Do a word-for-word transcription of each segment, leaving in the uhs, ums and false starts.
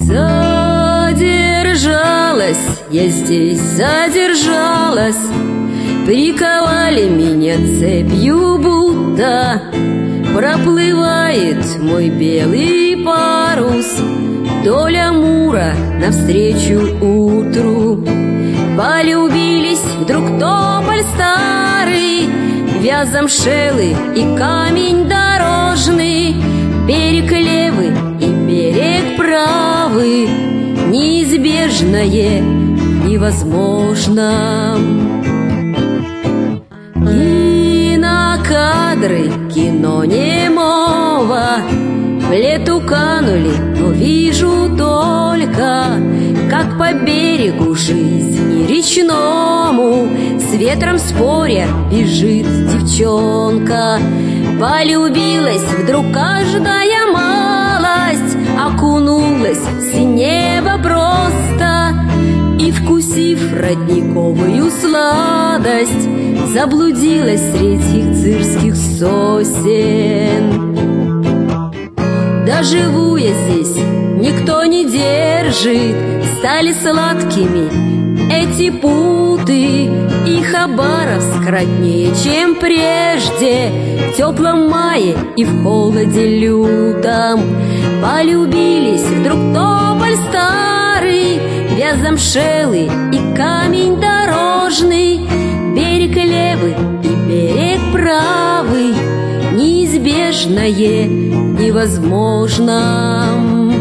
Задержалась, я здесь задержалась, приковали меня цепью будто. Проплывает мой белый парус вдоль Амура навстречу утру. Полюбились вдруг тополь старый, вяз замшелый и камень дорожный, берег левый и берег правый, неизбежное невозможно. Кинокадры кино немого в лету канули, но вижу только, как по берегу жизни речному с ветром споря бежит девчонка. Полюбилась вдруг каждая малость, окунулась в синево просто, и, вкусив родниковую сладость, заблудилась среди цирских сосен. Да живу я здесь, никто не держит, стали сладкими эти путы, и Хабаровск роднее, чем прежде, в теплом мае и в холоде лютом. Полюбились вдруг тополь старый, вяз замшелый и камень дорожный, берег левый и берег правый, неизбежное невозможно.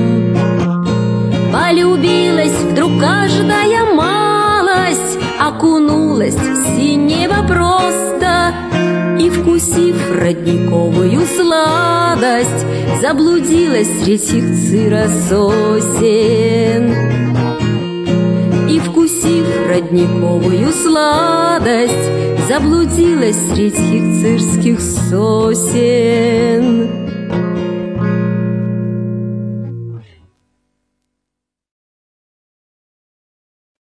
Полюбилась вдруг каждая малость, окунулась в синево просто, и, вкусив родниковую сладость, заблудилась среди цира сосен. И, вкусив родниковую сладость, заблудилась среди цирских сосен.